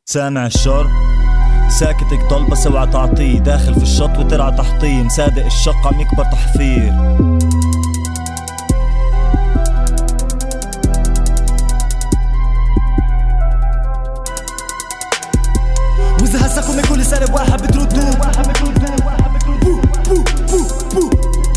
سامع الشر ساكتك ضل بس اوعى تعطيه داخل في الشط وترعى تحطيه مصادق الشق عم يكبر تحفير وإذا هسكم من كل سالب واحد بتردوه بو بو بو بو.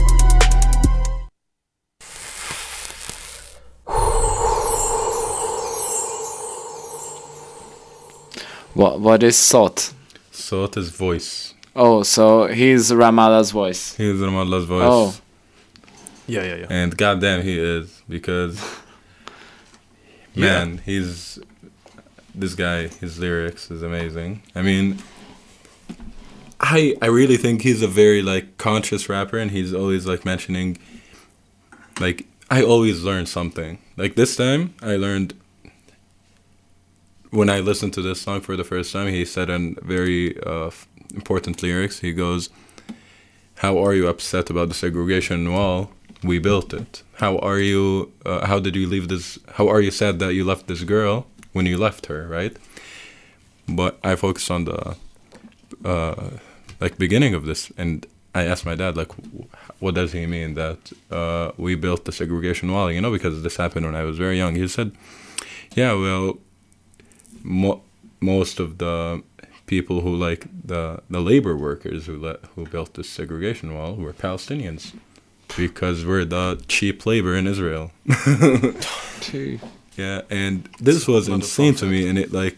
What is Sot? Sot is voice. Oh, so he's Ramallah's voice. He is Ramallah's voice. Oh. Yeah. And goddamn he is, because man, he's this guy, his lyrics is amazing. I mean, I really think he's a very like conscious rapper, and he's always like mentioning, like, I always learn something. Like this time I learned, when I listened to this song for the first time, he said in very important lyrics, he goes, "How are you upset about the segregation wall? We built it. How are you, how did you leave this, how are you sad that you left this girl when you left her," right? But I focused on the like beginning of this, and I asked my dad, like, what does he mean that we built the segregation wall, you know, because this happened when I was very young. He said, yeah, well, most of the people who, like, the labor workers who built this segregation wall were Palestinians, because we're the cheap labor in Israel. Yeah, and this was insane to me, and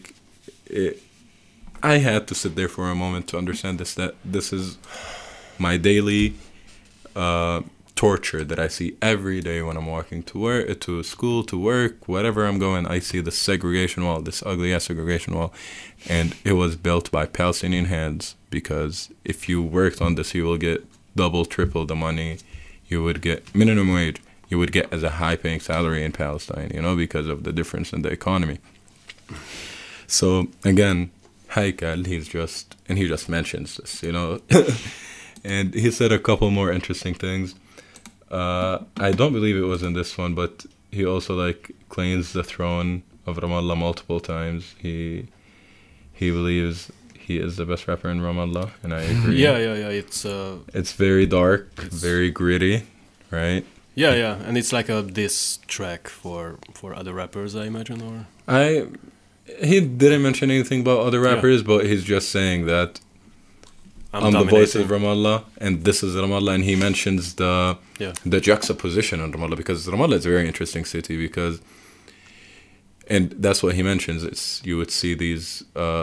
I had to sit there for a moment to understand this, that this is my daily torture that I see every day when I'm walking to work, to school, to work, whatever I'm going. I see the segregation wall, this ugly ass segregation wall, and it was built by Palestinian hands, because if you worked on this, you will get double, triple the money you would get, minimum wage you would get as a high paying salary in Palestine, you know, because of the difference in the economy. So again, Haikal, he just mentions this, you know. And he said a couple more interesting things. I don't believe it was in this one, but he also like claims the throne of Ramallah multiple times. He believes he is the best rapper in Ramallah, and I agree. Yeah. It's very dark, very gritty, right? Yeah, and it's like a diss track for other rappers, I imagine, or he didn't mention anything about other rappers, but he's just saying that I'm the voice of Ramallah, and this is Ramallah, and he mentions the juxtaposition in Ramallah, because Ramallah is a very interesting city, because, and that's what he mentions, it's, you would see these,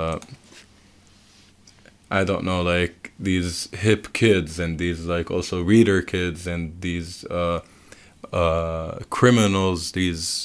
I don't know, like, these hip kids, and these, like, also reader kids, and these, criminals, these,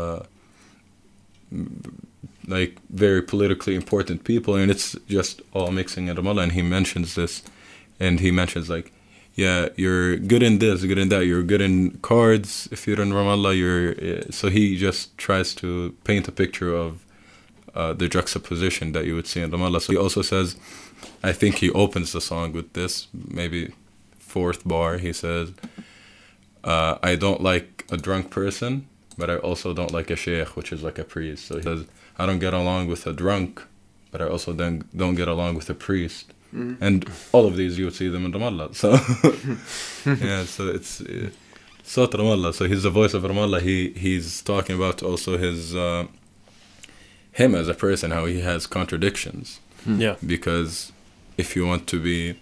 like, very politically important people, and it's just all mixing in Ramallah. And he mentions this, and he mentions, like, yeah, you're good in this, good in that, you're good in cards if you're in Ramallah, so he just tries to paint a picture of the juxtaposition that you would see in Ramallah. So he also says, I think he opens the song with this, maybe fourth bar, he says, I don't like a drunk person, but I also don't like a sheikh, which is like a priest. So he says, I don't get along with a drunk, but I also don't get along with a priest. And all of these, you would see them in Ramallah. So, yeah, so it's Sot Ramallah. So he's the voice of Ramallah. He's talking about also his, him as a person, how he has contradictions. Yeah. Because if you want to be,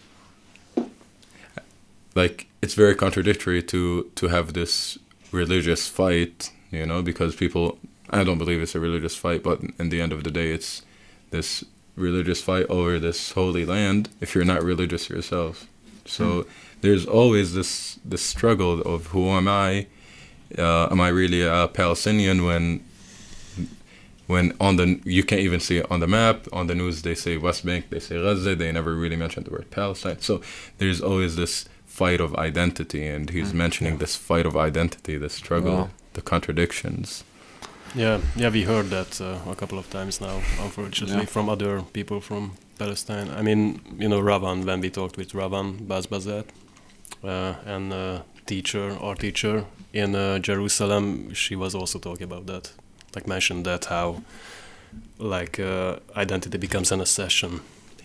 like, it's very contradictory to have this religious fight, you know, because people, I don't believe it's a religious fight, but in the end of the day, it's this religious fight over this holy land if you're not religious yourself. So there's always this struggle of, who am I? Am I really a Palestinian when on the, you can't even see it on the map, on the news they say West Bank, they say Gaza, they never really mention the word Palestine. So there's always this fight of identity, and he's mentioning this fight of identity, the struggle, the contradictions. Yeah, we heard that a couple of times now, unfortunately, from other people from Palestine. I mean, you know, Ravan, when we talked with Ravan Bazbazat, and our teacher in Jerusalem, she was also talking about that, like mentioned that how like identity becomes an obsession.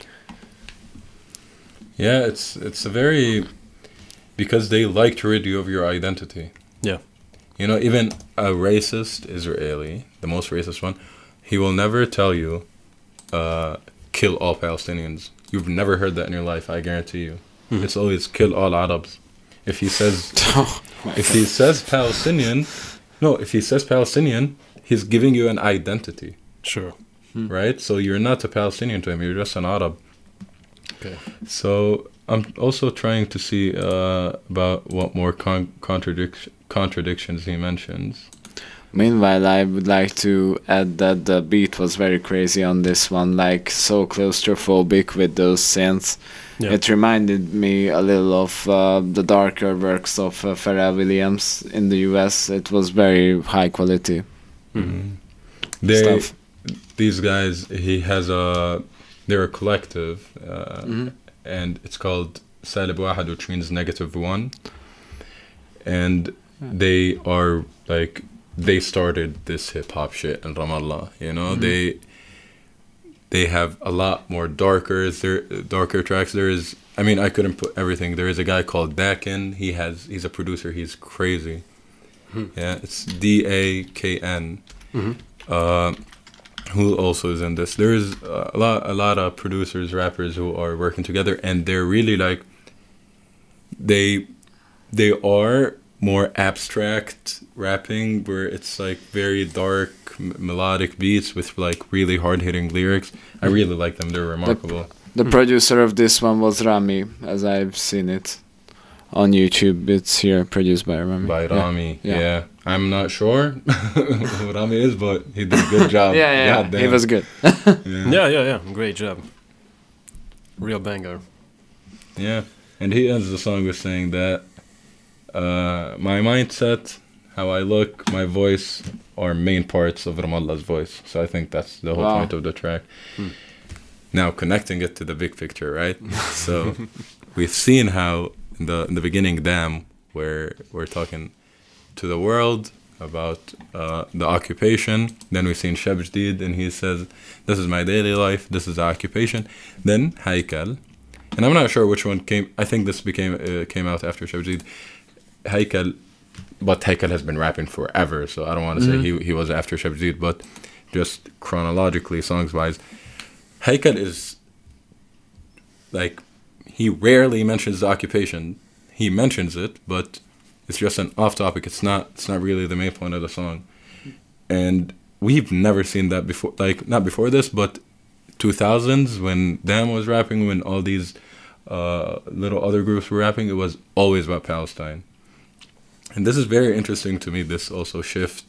Yeah, it's a very, because they like to rid you of your identity. Yeah. You know, even a racist Israeli, the most racist one, he will never tell you, kill all Palestinians. You've never heard that in your life, I guarantee you. Mhm. It's always kill all Arabs. If he says, Oh my if God. he says Palestinian, no, if he says Palestinian, he's giving you an identity, Sure. right? So you're not a Palestinian to him, you're just an Arab. Okay. So I'm also trying to see about what more contradictions he mentions. Meanwhile, I would like to add that the beat was very crazy on this one, like so claustrophobic with those synths. Yeah. It reminded me a little of the darker works of Pharrell Williams in the US. It was very high quality They, stuff. these guys, they're a collective, and it's called Salib Wahad, which means -1. And they are like, they started this hip hop shit in Ramallah, you know? They have a lot more darker tracks. There is, I mean, I couldn't put everything. There is a guy called Dakin. He's a producer. He's crazy. Yeah, it's Dakn. Who also is in this. There is a lot of producers, rappers who are working together, and they're really like, they are more abstract rapping, where it's like very dark melodic beats with like really hard-hitting lyrics. I really like them. They're remarkable. The producer of this one was Rami, as I've seen it on YouTube. It's here, produced by Rami. By Yeah. Rami, Yeah. yeah. I'm not sure who Rami is, but he did a good job. Yeah, Goddamn. he was good. Yeah. Great job. Real banger. Yeah, and he ends the song with saying that my mindset, how I look, my voice are main parts of Ramallah's voice. So I think that's the whole Wow. point of the track. Now connecting it to the big picture, right? So we've seen how in the beginning, damn, where we're talking to the world about the occupation. Then we've seen Shab Jdeed, and he says, "This is my daily life. This is the occupation." Then Haikal, and I'm not sure which one came. I think this came out after Shab Jdeed. Haikal, but Haikal has been rapping forever, so I don't want to say he was after Shab Jdeed, but just chronologically, songs wise, Haikal is like, he rarely mentions the occupation. He mentions it, but it's just an off topic. It's not really the main point of the song. And we've never seen that before, like not before this, but 2000s when Dam was rapping, when all these little other groups were rapping, it was always about Palestine. And this is very interesting to me, this also shift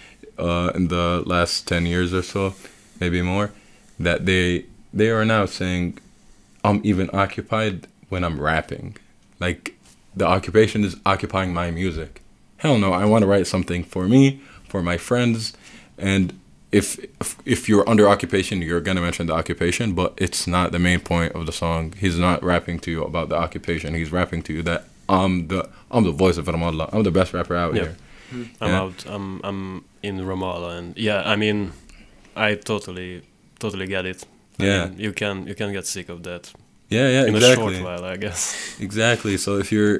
in the last 10 years or so, maybe more, that they are now saying, I'm even occupied when I'm rapping. Like, the occupation is occupying my music. Hell no, I want to write something for me, for my friends, and if you're under occupation, you're gonna mention the occupation, but it's not the main point of the song. He's not rapping to you about the occupation. He's rapping to you that I'm the voice of Ramallah. I'm the best rapper out here. I'm Yeah. out. I'm in Ramallah, and yeah, I mean, I totally get it. I Yeah. mean, you can get sick of that Yeah, in a exactly. short while, I guess. Exactly. So if you're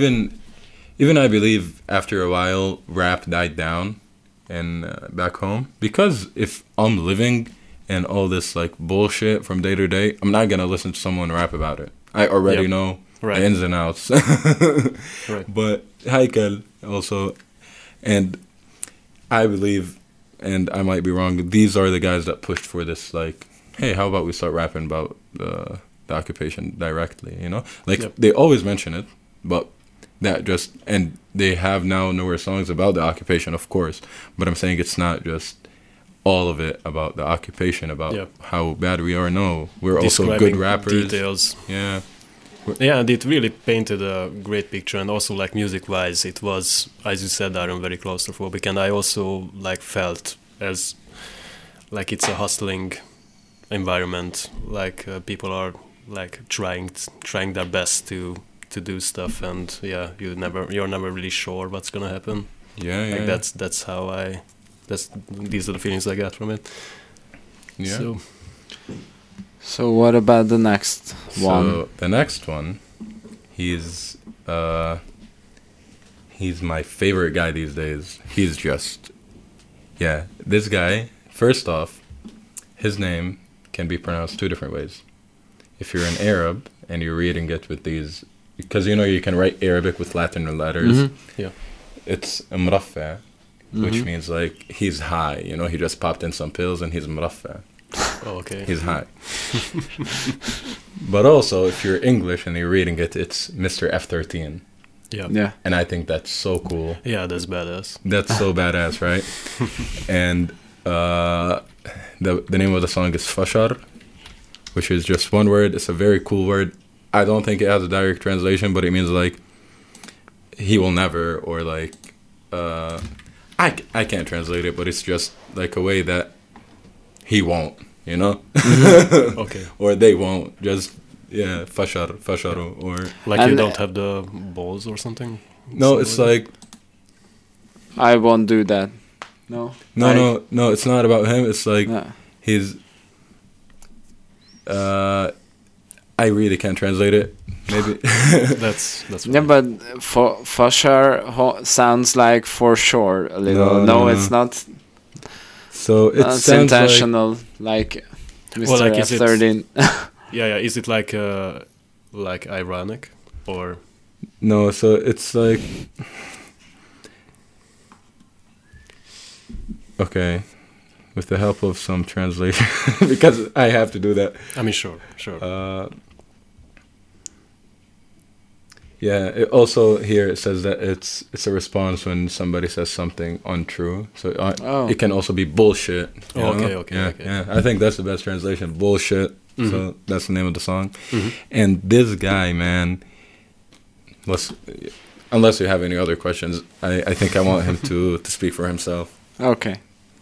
even I believe after a while rap died down and back home, because if I'm living in all this like bullshit from day to day, I'm not gonna listen to someone rap about it. I already Yep. know Right. the ins and outs. Right. But Haikal also, and I believe, and I might be wrong, these are the guys that pushed for this, like, hey, how about we start rapping about the occupation directly, you know? Like, Yep. they always mention it, but that just, and they have now newer songs about the occupation, of course, but I'm saying it's not just all of it about the occupation, about Yep. how bad we are. No, we're also good Describing rappers. details. Yeah. Yeah, and it really painted a great picture, and also like music-wise, it was, as you said, Aaron, very claustrophobic, and I also like felt as like it's a hustling environment, like people are like trying their best to do stuff, and yeah, you're never really sure what's gonna happen. Yeah, Like yeah. these are the feelings I got from it. Yeah. So what about the next one? So the next one, he's my favorite guy these days. He's just, yeah, this guy, first off, his name can be pronounced two different ways. If you're an Arab and you're reading it with these, because you know you can write Arabic with Latin letters. Mm-hmm. Yeah. It's mrafa, which means like he's high. You know, he just popped in some pills and he's mrafa. Oh, okay. He's high. But also, if you're English and you're reading it, it's Mr. F13. Yeah. Yeah. And I think that's so cool. Yeah, that's badass. That's so badass, right? And the name of the song is Fashar, which is just one word. It's a very cool word. I don't think it has a direct translation, but it means like he will never, or like I can't translate it, but it's just like a way that he won't, you know? Okay. Or they won't. Just yeah, fasharu, or like you don't have the balls or something. no, it's like I won't do that. No. no. It's not about him. It's like No. he's. I really can't translate it. Maybe. That's Yeah, but for sure sounds like for sure a little. No, it's not. So it It's sounds intentional, like Mr. Well, like, is it- F13. yeah. Is it like ironic or? No, so it's like. Okay, with the help of some translation, because I have to do that. I mean, sure. Yeah. It also here it says that it's a response when somebody says something untrue. So it can also be bullshit. You Oh, know? okay. Yeah. I think that's the best translation. Bullshit. Mm-hmm. So that's the name of the song. And this guy, man. Unless you have any other questions, I think I want him to speak for himself. Okay.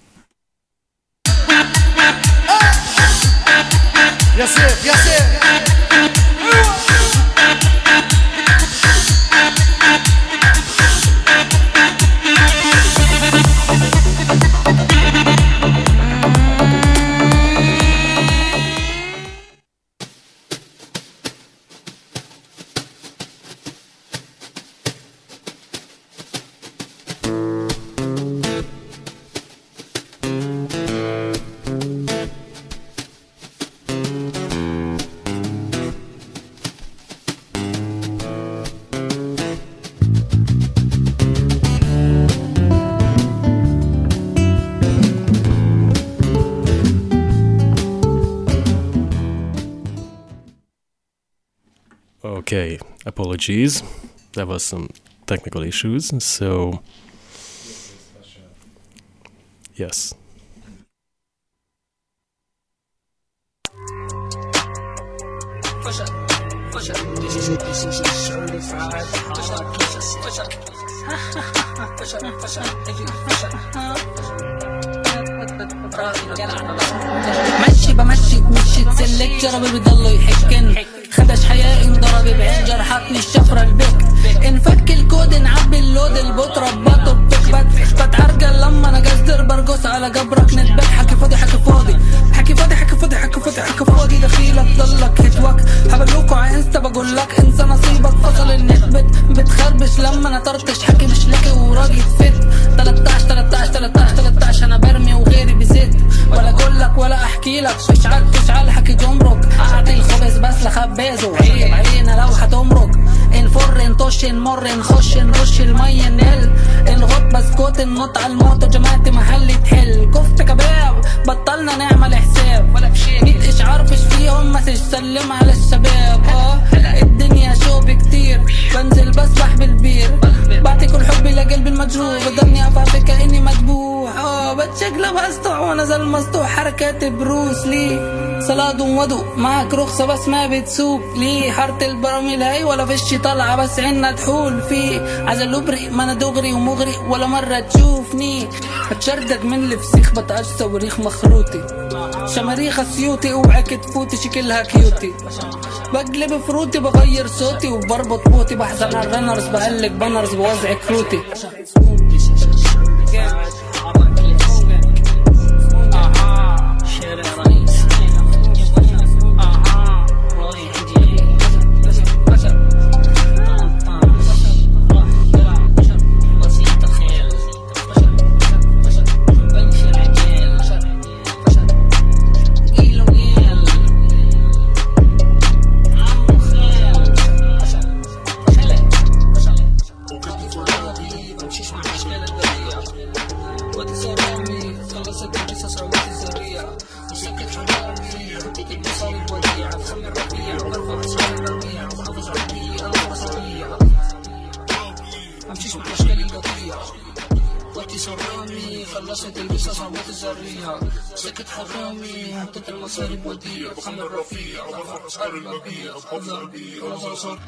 Yes, it. Okay, apologies. There was some technical issues, so yes. مشي بمشي تمشي تسلك جربي بضلوا يحكن خدش حيائي انضربي بحجر حطني الشفرة البك انفك الكود نعبي اللود البوت رباطه بتكبت بتعرقل لما انا قصدر برقص على قبرك نتبت حكي فاضي دخيلك ضلك هتوك هبلوكوا على انستا بقولك انسى نصيبك فصل النت بتخربش لما انا طرطش حكي مش لكي وراجي تفت 13 انا برمي وغيري بزيت ولا اقولك ولا احكي لك اشعل حكي جمرك اعطي الخبز بس لخبازه عيب علينا لو هتمرك نفر نطش نمر نخش نرش المي نل نغط بسكوت ننط على الموت جماعتي محلي تحل كفت كباب بطلنا نعمل حساب ولا بشي 100 اشعار فيش فيهم مسج سلم على الشباب الدنيا شوب كتير بنزل بسبح بالبير بعطي كل حبي لقلبي المجروح بضلني افعفي كاني مدبوح بتشقلب اسطع ونزل مسطوح حركات بروس لي صلاد وودو معك رخصة بس ما بتسوق لي حارة البراميل هاي ولا فيش طلعة بس عنا تحول فيه عزل وبري ما انا دغري ومغري ولا مرة تشوفني بتشردق من الفسيخ بتقاش صواريخ مخروطي شماريخ سيوتي اوعك تفوتي شكلها كيوتي بقلب فروتي بغير صوتي وبربط بوتي بحزن على الرنرز بقلق بنرز بوزع كروتي شارع خلصت القصص عودت الزريعة مسكت حرامي حطيت المصاري وديعة بخمر ربيع وبرفع اسعار الربيع وبحافظ على البيئة البصرية ممشيش مع اشكال القطيع وقتي صرامي خلصت القصص عودت الزريعة مسكت حرامي حطيت المصاري بوديع بخمر ربيع وبرفع اسعار الربيع وبحافظ على البيئة البصرية.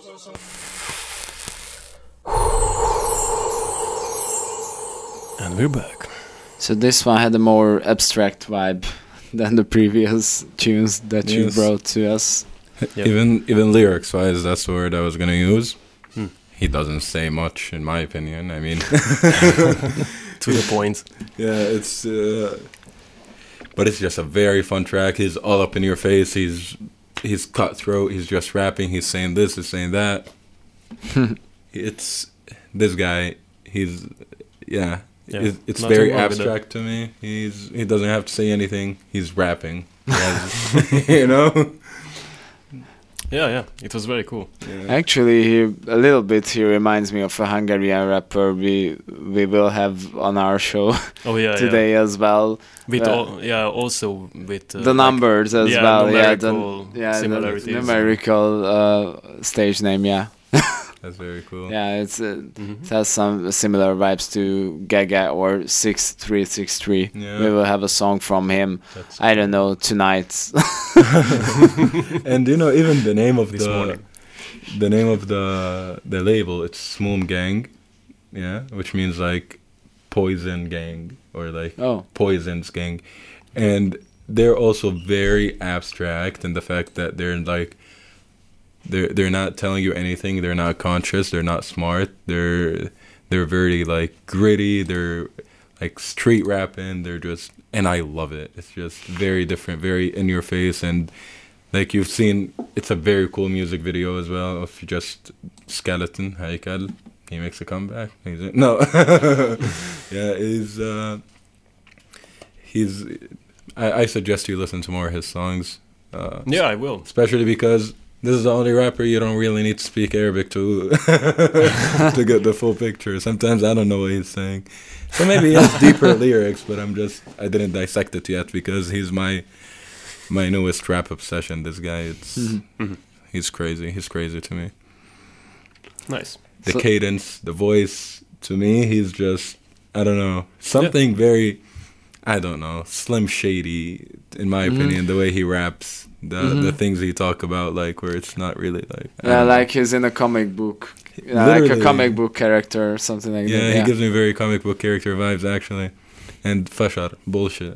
And we're back. So this one had a more abstract vibe than the previous tunes that you Yes. brought to us. Yep. Even lyrics wise, that's the word I was gonna use. He doesn't say much, in my opinion. I mean, To the point. yeah, it's but it's just a very fun track. He's all up in your face. He's cutthroat. He's just rapping. He's saying this. He's saying that. It's this guy. He's Yeah, It's nothing very wrong with that. abstract to me. He doesn't have to say anything. He's rapping. He has- you know. Yeah, it was very cool. Actually, a little bit he reminds me of a Hungarian rapper we will have on our show Oh yeah, today as well. With Yeah. also with The numbers as well, numerical the similarities. numerical stage name, yeah. That's very cool. Yeah, it has some similar vibes to Gaga or 6363. Yeah. We will have a song from him. That's I don't know, tonight. And you know, even the name of This morning. the name of the label, it's Smoom Gang, yeah, which means like poison gang or like Oh. poisons gang, and they're also very abstract in the fact that they're like they're not telling you anything. They're not conscious. They're not smart. They're very like gritty. They're like street rapping. They're just, and I love it. It's just very different, very in your face, and like you've seen, it's a very cool music video as well of just Skeleton Haikal. He makes a comeback. No, yeah, he's. I suggest you listen to more of his songs. Yeah, I will. Especially because this is the only rapper you don't really need to speak Arabic to to get the full picture. Sometimes I don't know what he's saying. So maybe he has deeper lyrics, but I didn't dissect it yet because he's my newest rap obsession. This guy, he's crazy. He's crazy to me. Nice. The cadence, the voice, to me, he's just, I don't know, something very, I don't know, Slim Shady, in my opinion, the way he raps. The things he talk about, like where it's not really like like he's in a comic book, like a Literally. comic book character or something like that. yeah, he gives me very comic book character vibes actually, and fashar bullshit.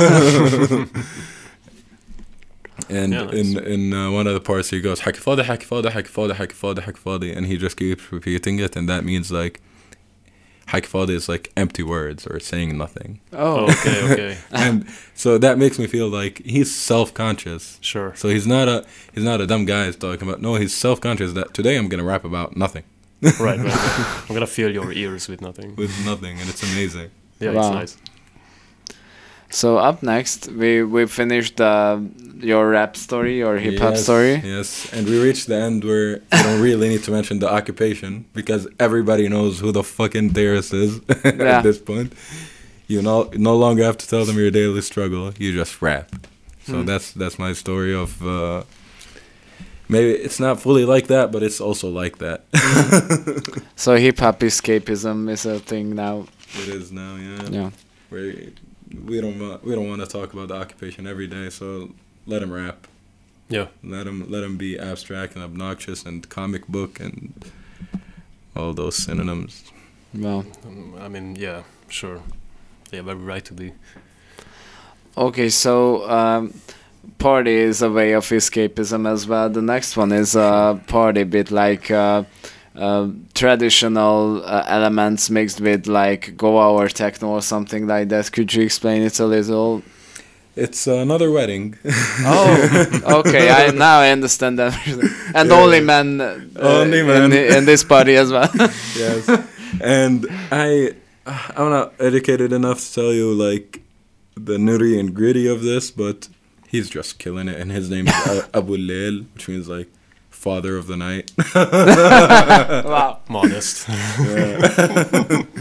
And Yeah, nice. in one of the parts he goes حكي فاضي حكي فاضي حكي فاضي حكي فاضي حكي فاضي, and he just keeps repeating it, and that means like حكي فاضي is like empty words or saying nothing. Oh, Okay. And so that makes me feel like he's self-conscious. Sure. So he's not a dumb guy who's talking about. No, he's self-conscious that today I'm gonna rap about nothing, Right. I'm gonna fill your ears with nothing. with nothing, and it's amazing. Yeah, Wow. it's nice. so up next we finished your rap story or hip hop Yes, story. Yes, and we reached the end where I don't really need to mention the occupation because everybody knows who the fucking Darius is Yeah. at this point. You no longer have to tell them your daily struggle. You just rap. So that's my story of. Maybe it's not fully like that, but it's also like that. So hip hop escapism is a thing now. It is now, yeah. Yeah. We don't want to talk about the occupation every day, so let him rap. Yeah. Let him be abstract and obnoxious and comic book and all those synonyms. Well, I mean, yeah, sure. They have every right to be. okay, so party is a way of escapism as well. The next one is a party bit like traditional elements mixed with like go hour techno or something like that. Could you explain it a little? It's another wedding. Oh, okay. Now I understand that. And Yeah. only men, Only men. in this party as well. Yes, and I'm not educated enough to tell you like the nitty and gritty of this, but he's just killing it, and his name is Abu Lail, which means like father of the night. Wow. Modest.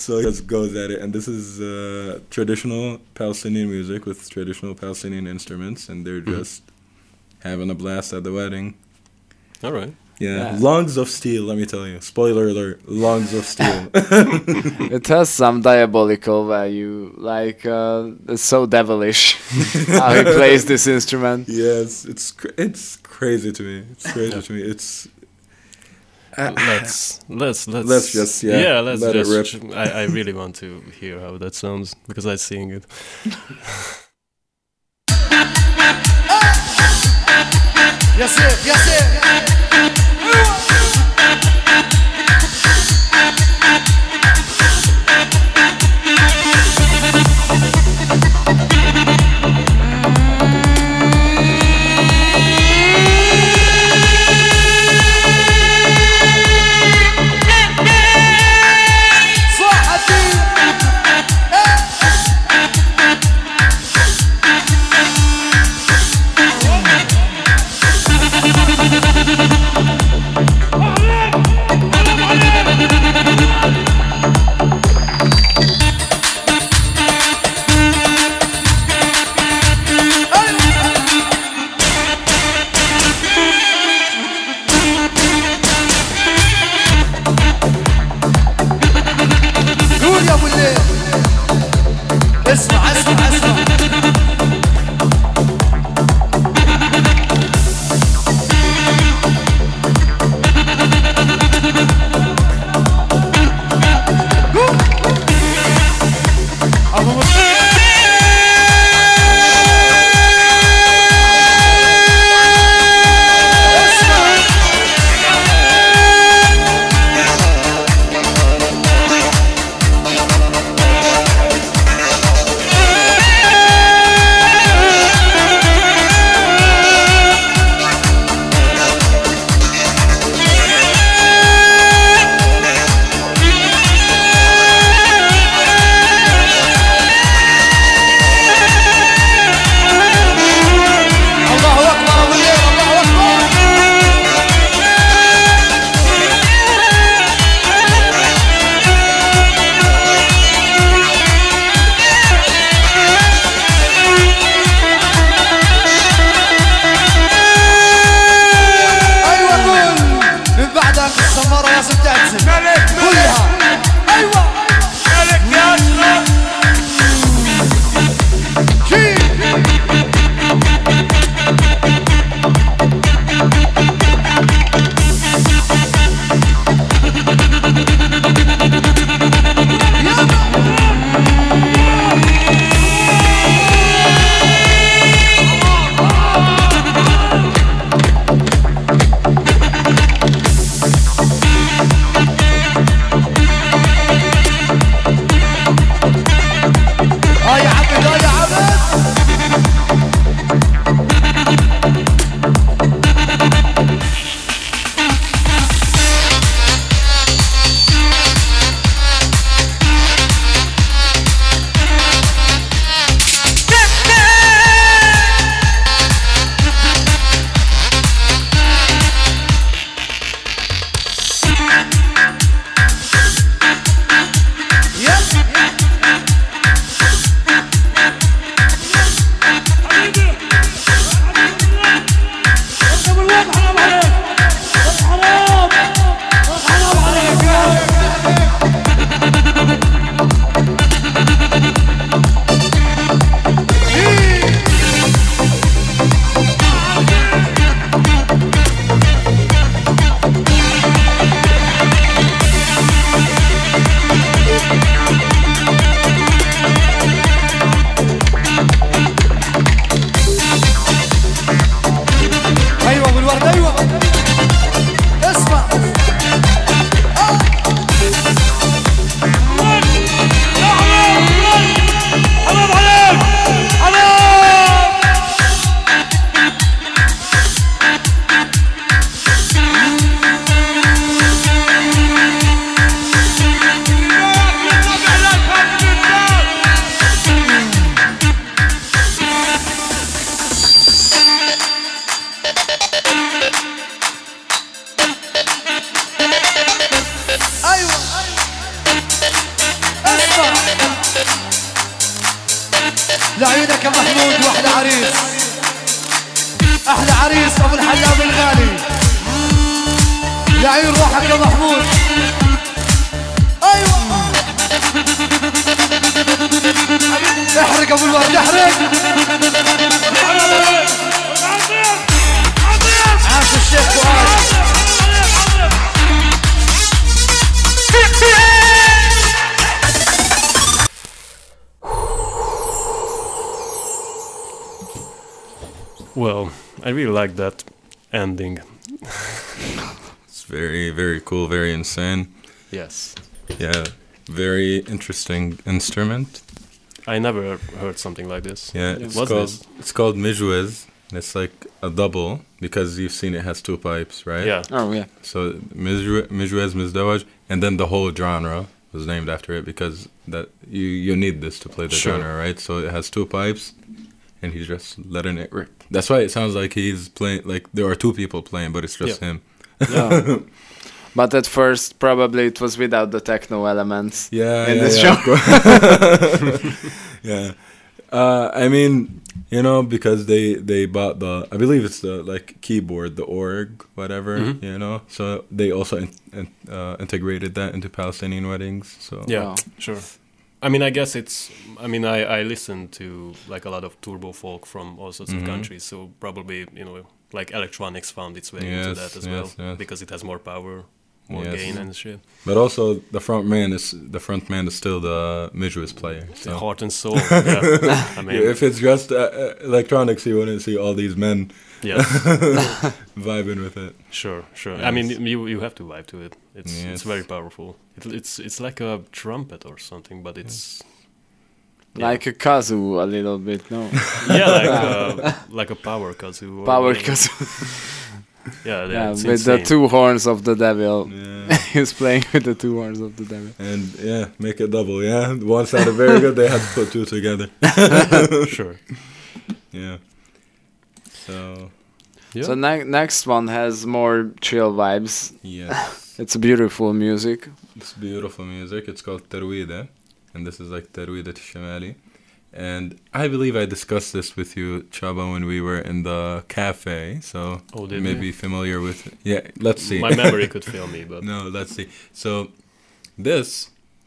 So he just goes at it, and this is traditional Palestinian music with traditional Palestinian instruments, and they're just having a blast at the wedding. All right. Yeah, lungs of steel, let me tell you. Spoiler alert, lungs of steel. It has some diabolical value, like it's so devilish how he plays this instrument. Yes, it's crazy to me. It's crazy to me. It's let's just let's let just it rip. I really want to hear how that sounds because I'm seeing it. Yes, sir. Yes, sir. لعيونك يا محمود واحلى عريس، احلى عريس ابو الحلاب الغالي، لعيون روحك يا محمود. ايوه احرق ابو الورد احرق. عاش الشيخ فؤاد. Well, I really like that ending. It's very, very cool, very insane. Yes. Yeah, very interesting instrument. I never heard something like this. Yeah, it's called Mijwez. It's like a double because you've seen it has two pipes, right? Yeah. Oh yeah. So Mijwez, Mizdawaj, and then the whole genre was named after it because that you need this to play the genre, right? So it has two pipes, and he's just letting it rip. That's why it sounds like he's playing, like there are two people playing, but it's just him. Yeah. But at first, probably it was without the techno elements. Yeah, in this show. Yeah. I mean, you know, because they bought the, I believe it's the like keyboard, the org, whatever, you know. So they also integrated that into Palestinian weddings. So yeah, sure. I mean, I guess I listen to like a lot of turbo folk from all sorts of countries, so probably, you know, like electronics found its way into that as well, because it has more power, more gain and shit. But also the front man is still the Mijwez player. So. The heart and soul. Yeah. I mean, if it's just electronics, you wouldn't see all these men vibing with it. Sure. Yes. I mean, you have to vibe to it. It's very powerful. It's like a trumpet or something, but it's like a kazoo a little bit, no? Yeah, like a power kazoo. Power kazoo. Yeah, with insane. the two horns of the devil. Yeah. He's playing with the two horns of the devil. And make it double. Yeah, one sounded very good. They had to put two together. Sure. Yeah. So next one has more chill vibes. Yes. It's beautiful music. It's beautiful music. It's called Tarwida, and this is like Tarwida Shamali. And I believe I discussed this with you, Chaba, when we were in the cafe. So you may be familiar with it. Yeah, let's see. My memory could fail me, but no, let's see. So this,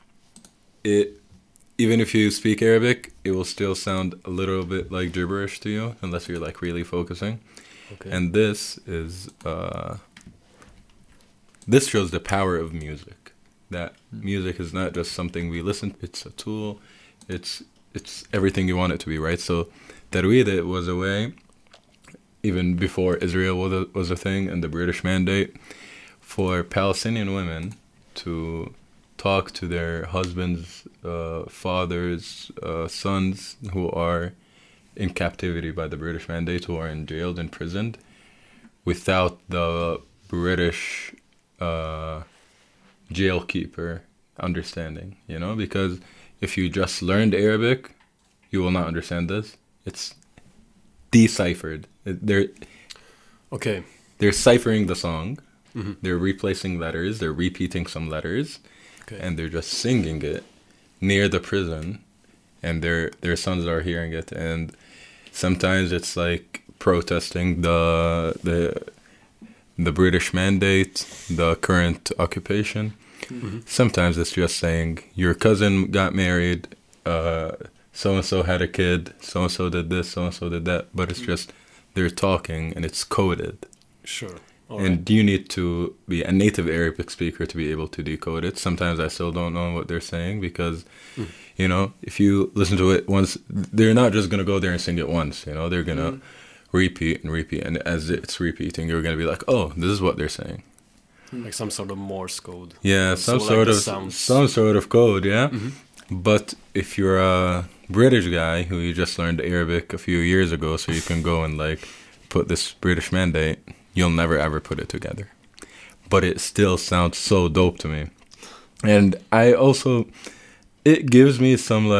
even if you speak Arabic, it will still sound a little bit like gibberish to you, unless you're like really focusing. Okay. And this is this shows the power of music. That music is not just something we listen to, it's a tool. It's everything you want it to be, right? So Tarwida was a way, even before Israel was a thing and the British Mandate, for Palestinian women to talk to their husbands, fathers, sons who are in captivity by the British Mandate, who are jailed, imprisoned, without the British jailkeeper understanding, you know? Because if you just learned Arabic, you will not understand this. It's deciphered. They're ciphering the song. Mm-hmm. They're replacing letters. They're repeating some letters. Okay. And they're just singing it near the prison. And their sons are hearing it. And sometimes it's like protesting the British Mandate, the current occupation. Mm-hmm. Sometimes it's just saying your cousin got married, so-and-so had a kid, so-and-so did this, so-and-so did that, but it's just they're talking and it's coded. Sure. And you need to be a native Arabic speaker to be able to decode it. Sometimes I still don't know what they're saying because, you know, if you listen to it once, they're not just going to go there and sing it once, you know, they're going to repeat and repeat, and as it's repeating, you're going to be like, oh, this is what they're saying. Like some sort of Morse code. Yeah, some sort of code, yeah. Mm-hmm. But if you're a British guy who you just learned Arabic a few years ago, so you can go and like put this British Mandate, you'll never ever put it together. But it still sounds so dope to me. And I also, it gives me some like